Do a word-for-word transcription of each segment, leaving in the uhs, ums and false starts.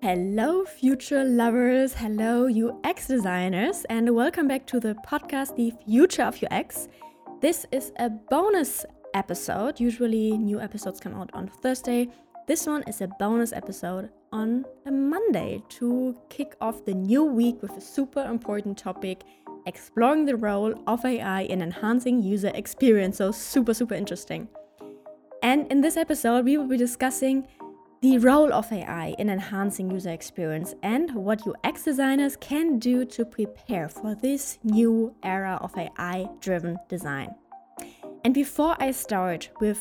Hello, future lovers. Hello, U X designers, and welcome back to the podcast, The Future of U X. This is a bonus episode. Usually, new episodes come out on Thursday. This one is a bonus episode on a Monday to kick off the new week with a super important topic, exploring the role of A I in enhancing user experience. So super, super interesting. And in this episode, we will be discussing the role of A I in enhancing user experience and what U X designers can do to prepare for this new era of A I-driven design. And before I start with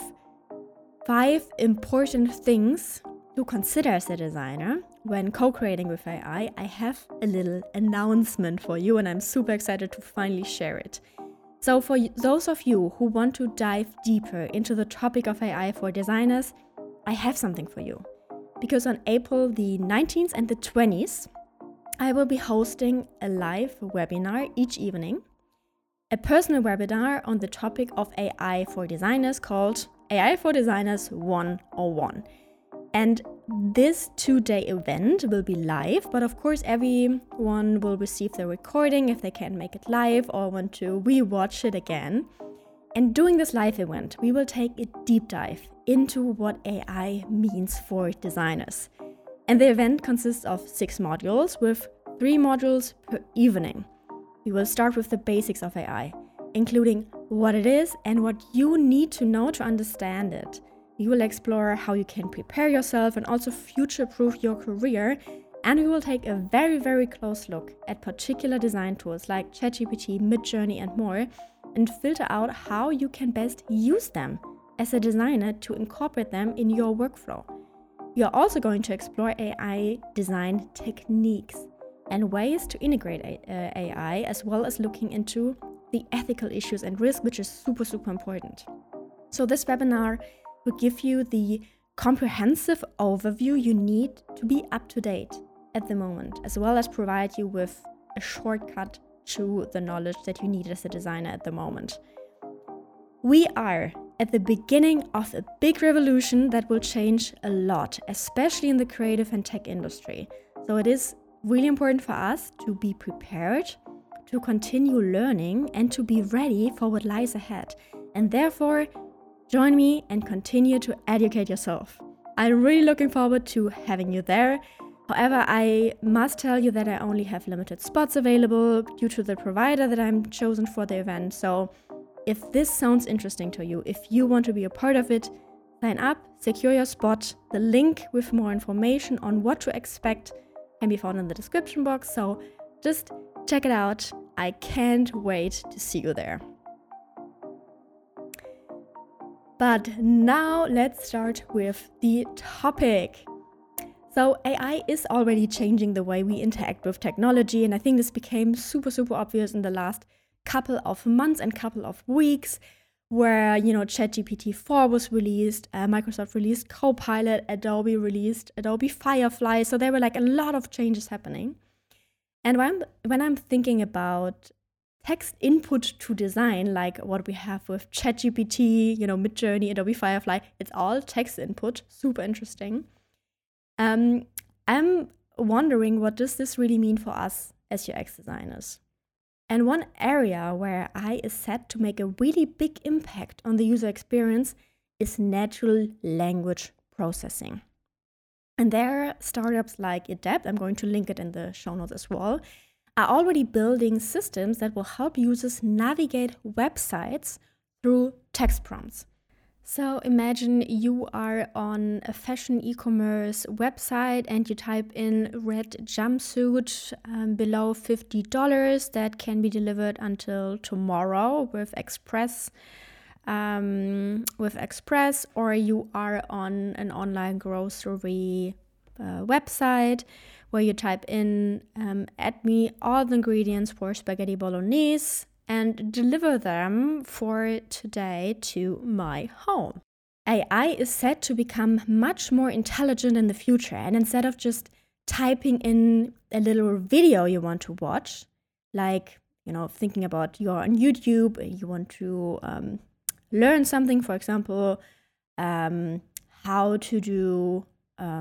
five important things to consider as a designer when co-creating with A I, I have a little announcement for you, and I'm super excited to finally share it. So for those of you who want to dive deeper into the topic of A I for designers, I have something for you. Because on April the nineteenth and the twentieth, I will be hosting a live webinar each evening, a personal webinar on the topic of A I for designers called A I for Designers one oh one. And this two-day event will be live, but of course everyone will receive the recording if they can't make it live or want to rewatch it again. And during this live event, we will take a deep dive into what A I means for designers. And the event consists of six modules with three modules per evening. We will start with the basics of A I, including what it is and what you need to know to understand it. We will explore how you can prepare yourself and also future-proof your career. And we will take a very, very close look at particular design tools like ChatGPT, Midjourney, and more, and filter out how you can best use them as a designer to incorporate them in your workflow. We are also going to explore A I design techniques and ways to integrate A I, as well as looking into the ethical issues and risk, which is super, super important. So this webinar will give you the comprehensive overview you need to be up to date at the moment, as well as provide you with a shortcut to the knowledge that you need as a designer at the moment. We are at the beginning of a big revolution that will change a lot, especially in the creative and tech industry. So it is really important for us to be prepared, to continue learning, and to be ready for what lies ahead. And therefore, join me and continue to educate yourself. I'm really looking forward to having you there. However, I must tell you that I only have limited spots available due to the provider that I'm chosen for the event. So if this sounds interesting to you, if you want to be a part of it, sign up, secure your spot. The link with more information on what to expect can be found in the description box. So just check it out. I can't wait to see you there. But now let's start with the topic. So A I is already changing the way we interact with technology, and I think this became super, super obvious in the last couple of months and couple of weeks, where, you know, ChatGPT four was released, uh, Microsoft released Copilot, Adobe released Adobe Firefly, so there were like a lot of changes happening. And when I'm, when I'm thinking about text input to design, like what we have with ChatGPT, you know, Midjourney, Adobe Firefly, it's all text input, super interesting. Um, I'm wondering, what does this really mean for us as U X designers? And one area where A I is set to make a really big impact on the user experience is natural language processing. And there are startups like Adept, I'm going to link it in the show notes as well, are already building systems that will help users navigate websites through text prompts. So imagine you are on a fashion e-commerce website and you type in red jumpsuit um, below fifty dollars that can be delivered until tomorrow with Express, um, with Express, or you are on an online grocery uh, website where you type in um, add me all the ingredients for spaghetti bolognese and deliver them for today to my home. A I is set to become much more intelligent in the future, and instead of just typing in a little video you want to watch, like, you know, thinking about you're on YouTube, you want to um, learn something, for example, um, how to do um,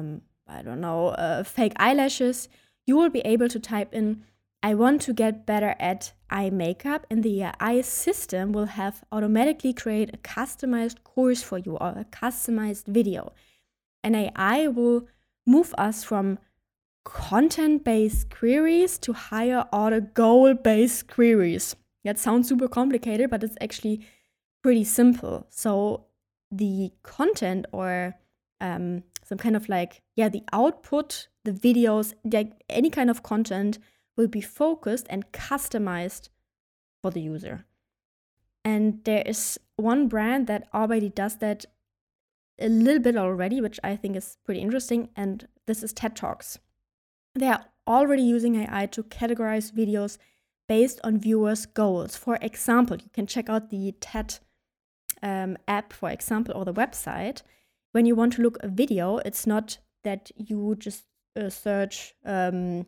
I don't know, uh, fake eyelashes, you will be able to type in, I want to get better at eye makeup, and the A I system will have automatically create a customized course for you or a customized video. And A I will move us from content-based queries to higher order goal-based queries. That sounds super complicated, but it's actually pretty simple. So the content or um, some kind of like, yeah, the output, the videos, like any kind of content will be focused and customized for the user. And there is one brand that already does that a little bit already, which I think is pretty interesting, and this is TED Talks. They are already using A I to categorize videos based on viewers' goals. For example, you can check out the TED um, app, for example, or the website. When you want to look a video, it's not that you just uh, search um,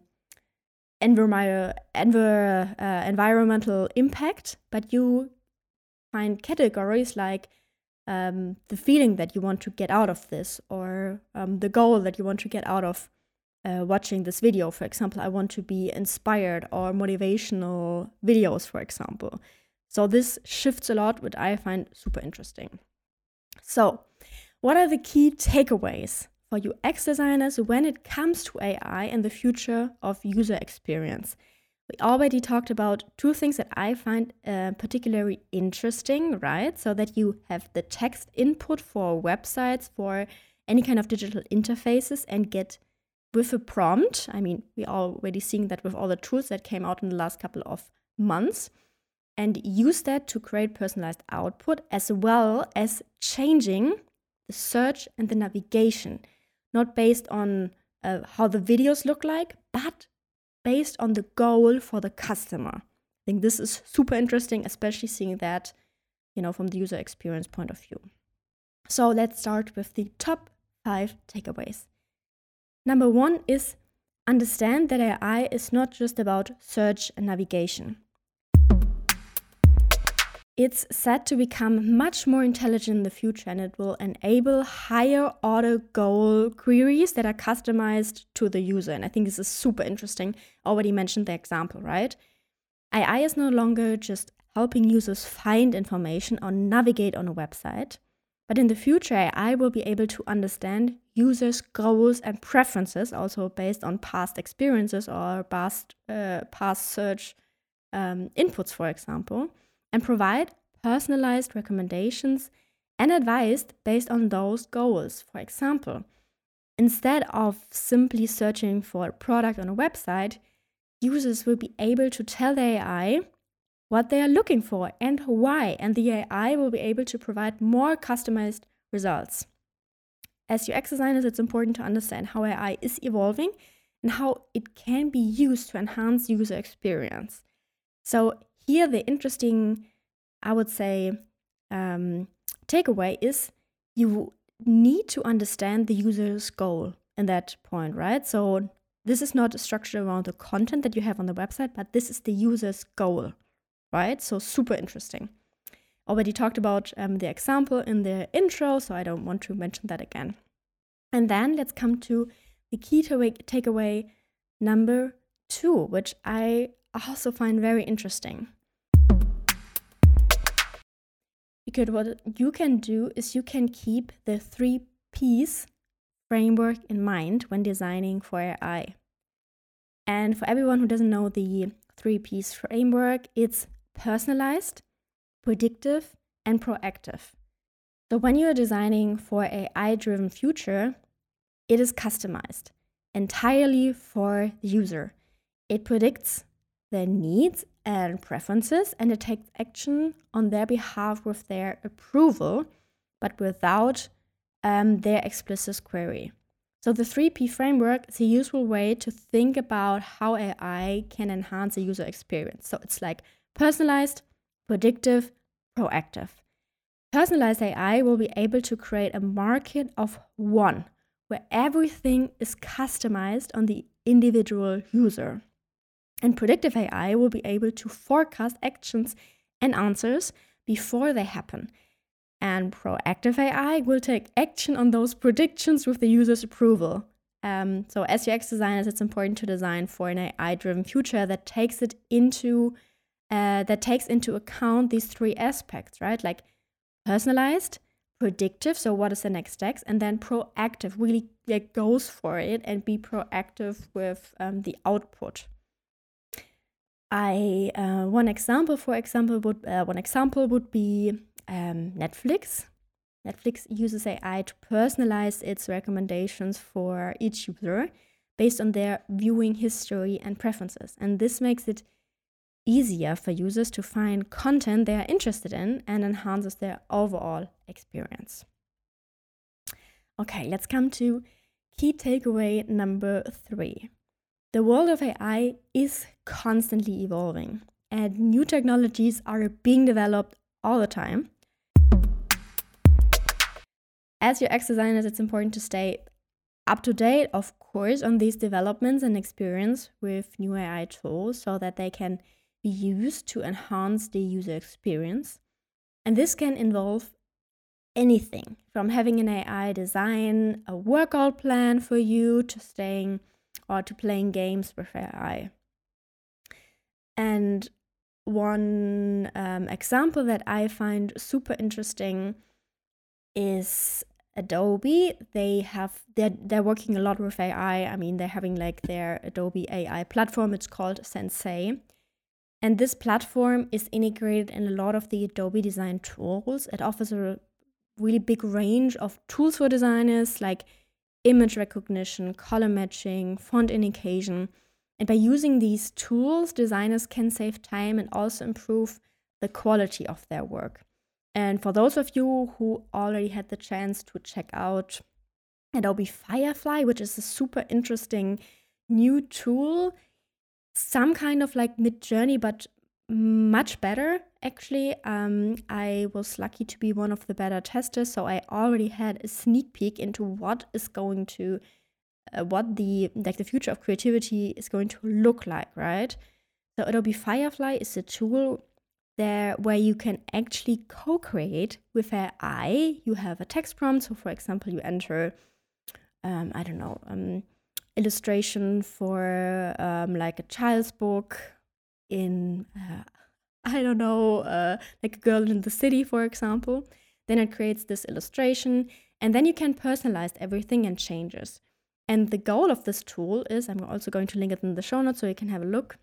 envir- envir- uh, environmental impact, but you find categories like um, the feeling that you want to get out of this, or um, the goal that you want to get out of uh, watching this video. For example, I want to be inspired, or motivational videos, for example. So this shifts a lot, which I find super interesting. So what are the key takeaways for U X designers when it comes to A I and the future of user experience? We already talked about two things that I find uh, particularly interesting, right? So that you have the text input for websites, for any kind of digital interfaces, and get with a prompt. I mean, we're already seeing that with all the tools that came out in the last couple of months, and use that to create personalized output, as well as changing the search and the navigation, not based on uh, how the videos look like, but based on the goal for the customer. I think this is super interesting, especially seeing that, you know, from the user experience point of view. So let's start with the top five takeaways. Number one is understand that A I is not just about search and navigation. It's set to become much more intelligent in the future, and it will enable higher order goal queries that are customized to the user. And I think this is super interesting. I already mentioned the example, right? A I is no longer just helping users find information or navigate on a website, but in the future, A I will be able to understand users' goals and preferences, also based on past experiences or past, uh, past search um, inputs, for example, and provide personalized recommendations and advice based on those goals. For example, instead of simply searching for a product on a website, users will be able to tell the A I what they are looking for and why, and the A I will be able to provide more customized results. As U X designers, it's important to understand how A I is evolving and how it can be used to enhance user experience. So here, the interesting, I would say, um, takeaway is you need to understand the user's goal in that point, right? So this is not structured around the content that you have on the website, but this is the user's goal, right? So super interesting. Already talked about um, the example in the intro, so I don't want to mention that again. And then let's come to the key takeaway number two, which I also find very interesting. Because what you can do is you can keep the three P's framework in mind when designing for A I. And for everyone who doesn't know the three P's framework, it's personalized, predictive, and proactive. So when you're designing for A I-driven future, it is customized entirely for the user. It predicts their needs and preferences, and it takes action on their behalf with their approval, but without um, their explicit query. So the three P framework is a useful way to think about how A I can enhance the user experience. So it's like personalized, predictive, proactive. Personalized A I will be able to create a market of one, where everything is customized on the individual user. And predictive A I will be able to forecast actions and answers before they happen. And proactive A I will take action on those predictions with the user's approval. Um, so as U X designers, it's important to design for an A I-driven future that takes it into uh, that takes into account these three aspects, right? Like personalized, predictive, so what is the next steps, and then proactive, really like goes for it and be proactive with um, the output. I uh, one example, for example, would uh, one example would be um, Netflix. Netflix uses A I to personalize its recommendations for each user based on their viewing history and preferences, and this makes it easier for users to find content they are interested in and enhances their overall experience. Okay, let's come to key takeaway number three. The world of A I is constantly evolving, and new technologies are being developed all the time. As U X designers, it's important to stay up to date, of course, on these developments and experience with new A I tools so that they can be used to enhance the user experience. And this can involve anything from having an A I design a workout plan for you to staying or to playing games with A I. And one um, example that I find super interesting is Adobe. They have they're, they're working a lot with A I. I mean, they're having like their Adobe A I platform. It's called Sensei. And this platform is integrated in a lot of the Adobe design tools. It offers a really big range of tools for designers like image recognition, color matching, font indication. And by using these tools, designers can save time and also improve the quality of their work. And for those of you who already had the chance to check out Adobe Firefly, which is a super interesting new tool, some kind of like Mid-Journey, but much better, actually. Um, I was lucky to be one of the beta testers, so I already had a sneak peek into what is going to, uh, what the like the future of creativity is going to look like, right? So Adobe Firefly is a tool there where you can actually co-create with A I. You have a text prompt, so for example, you enter, um, I don't know, um, illustration for um, like a child's book in, uh, I don't know, uh, like a girl in the city, for example. Then it creates this illustration, and then you can personalize everything and changes. And the goal of this tool is, I'm also going to link it in the show notes so you can have a look,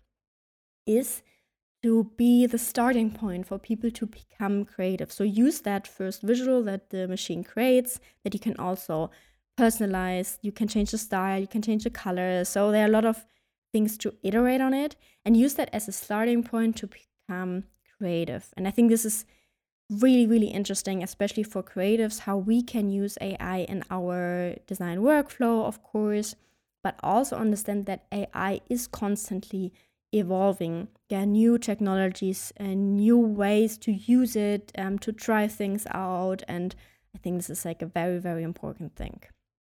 is to be the starting point for people to become creative. So use that first visual that the machine creates, that you can also personalize, you can change the style, you can change the color. So there are a lot of things to iterate on it and use that as a starting point to become creative. And I think this is really, really interesting, especially for creatives, how we can use A I in our design workflow, of course, but also understand that A I is constantly evolving. There are new technologies and new ways to use it, um, to try things out. And I think this is like a very, very important thing.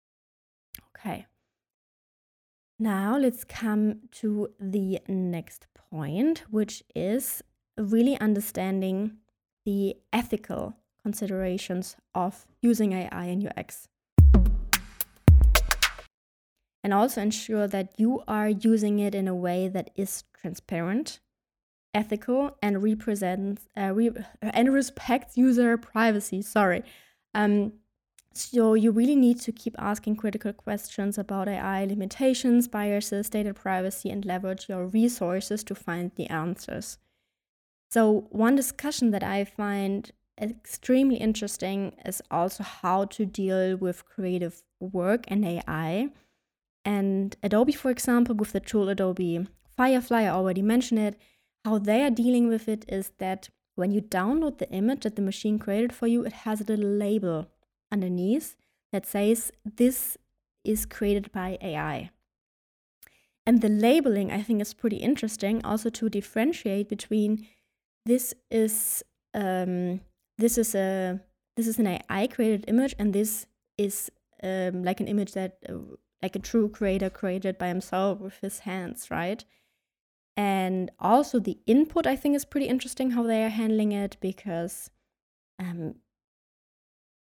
Okay. Now let's come to the next point, which is really understanding the ethical considerations of using A I in U X. And also ensure that you are using it in a way that is transparent, ethical, and represents uh, re- and respects user privacy. Sorry. Um, so you really need to keep asking critical questions about A I limitations, biases, data privacy, and leverage your resources to find the answers. So one discussion that I find extremely interesting is also how to deal with creative work and A I. And Adobe, for example, with the tool Adobe Firefly, I already mentioned it, how they are dealing with it is that when you download the image that the machine created for you, it has a little label underneath that says this is created by A I. And the labeling, I think, is pretty interesting also to differentiate between this is um, this is a this is an A I created image and this is um, like an image that uh, like a true creator created by himself with his hands, right? And also the input, I think, is pretty interesting how they are handling it, because um,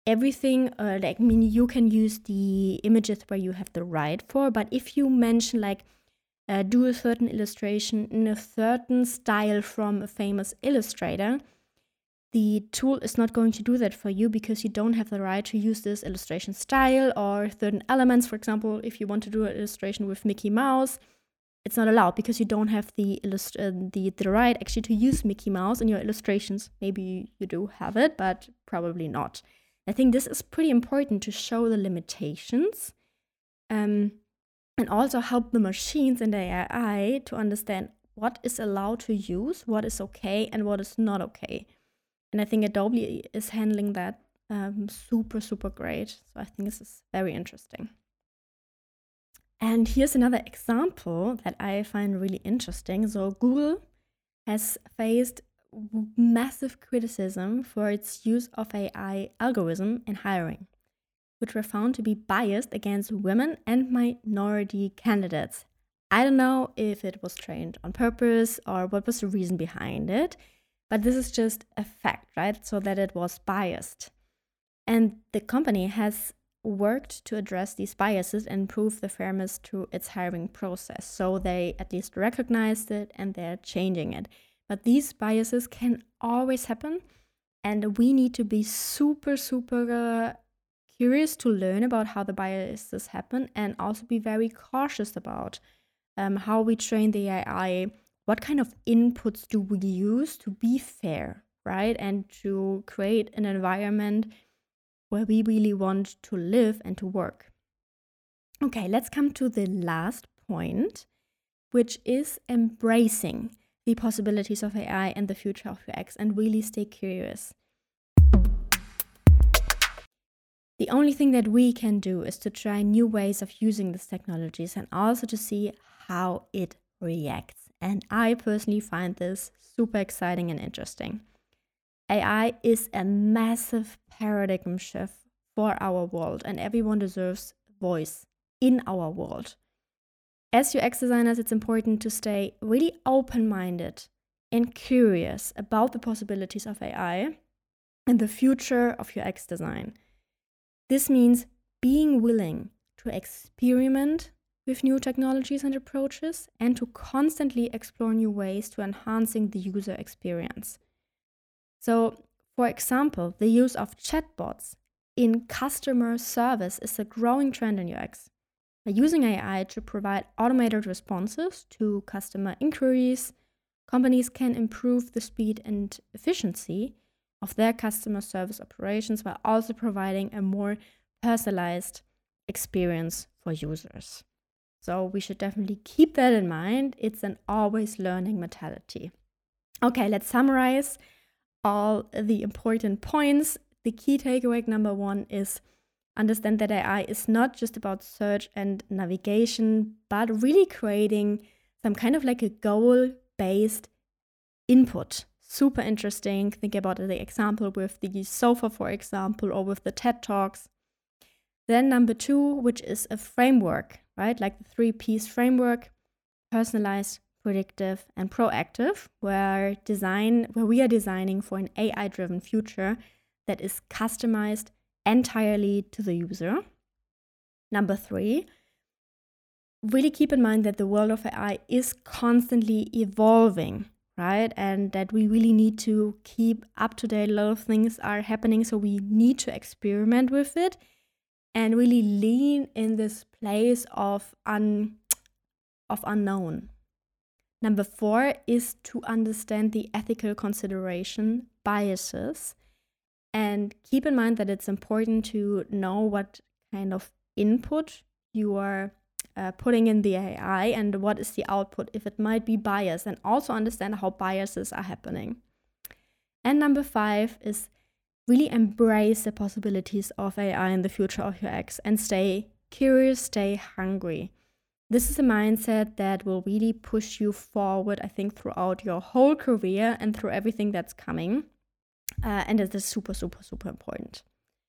everything, uh, like, I mean, you can use the images where you have the right for, but if you mention like, uh, do a certain illustration in a certain style from a famous illustrator, the tool is not going to do that for you because you don't have the right to use this illustration style or certain elements. For example, if you want to do an illustration with Mickey Mouse, it's not allowed because you don't have the illust- uh, the, the right actually to use Mickey Mouse in your illustrations. Maybe you do have it, but probably not. I think this is pretty important to show the limitations um, and also help the machines and the A I to understand what is allowed to use, what is okay, and what is not okay. And I think Adobe is handling that um, super, super great. So I think this is very interesting. And here's another example that I find really interesting. So Google has faced massive criticism for its use of A I algorithm in hiring, which were found to be biased against women and minority candidates. I don't know if it was trained on purpose or what was the reason behind it, but this is just a fact, right? So that it was biased. And the company has worked to address these biases and improve the fairness to its hiring process. So they at least recognized it and they're changing it. But these biases can always happen. And we need to be super, super uh, curious to learn about how the biases happen and also be very cautious about um, how we train the A I. What kind of inputs do we use to be fair, right? And to create an environment where we really want to live and to work. Okay, let's come to the last point, which is embracing the possibilities of A I and the future of U X and really stay curious. The only thing that we can do is to try new ways of using these technologies and also to see how it reacts. And I personally find this super exciting and interesting. A I is a massive paradigm shift for our world, and everyone deserves voice in our world. As U X designers, it's important to stay really open-minded and curious about the possibilities of A I and the future of U X design. This means being willing to experiment with new technologies and approaches and to constantly explore new ways to enhancing the user experience. So, for example, the use of chatbots in customer service is a growing trend in U X. By using A I to provide automated responses to customer inquiries, companies can improve the speed and efficiency of their customer service operations while also providing a more personalized experience for users. So we should definitely keep that in mind. It's an always learning mentality. Okay, let's summarize all the important points. The key takeaway number one is understand that A I is not just about search and navigation, but really creating some kind of like a goal-based input. Super interesting. Think about the example with the sofa, for example, or with the TED Talks. Then number two, which is a framework, right? Like the three-piece framework, personalized, predictive, and proactive, where design, where we are designing for an A I-driven future that is customized entirely to the user. Number three, really keep in mind that the world of A I is constantly evolving, right? And that we really need to keep up to date. A lot of things are happening, so we need to experiment with it and really lean in this place of un of unknown. Number four is to understand the ethical consideration biases and keep in mind that it's important to know what kind of input you are uh, putting in the A I and what is the output, if it might be biased, and also understand how biases are happening. And number five is really embrace the possibilities of A I in the future of U X and stay curious, stay hungry. This is a mindset that will really push you forward, I think, throughout your whole career and through everything that's coming. Uh, and it is super, super, super important.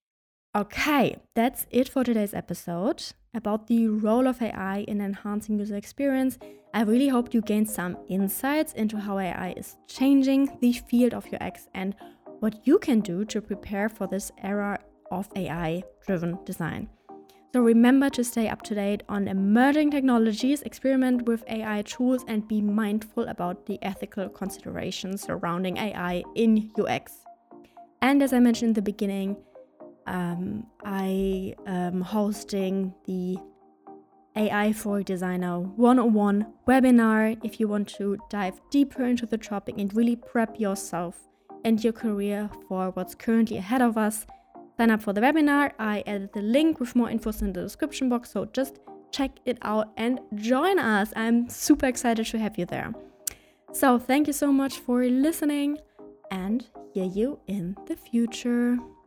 Okay, that's it for today's episode about the role of A I in enhancing user experience. I really hope you gained some insights into how A I is changing the field of U X and what you can do to prepare for this era of A I-driven design. So remember to stay up to date on emerging technologies, experiment with A I tools, and be mindful about the ethical considerations surrounding A I in U X. And as I mentioned in the beginning, um, I am hosting the A I for a Designer one oh one webinar if you want to dive deeper into the topic and really prep yourself and your career for what's currently ahead of us. Sign up for the webinar. I added the link with more infos in the description box, so just check it out and join us. I'm super excited to have you there. So thank you so much for listening, and hear you in the future.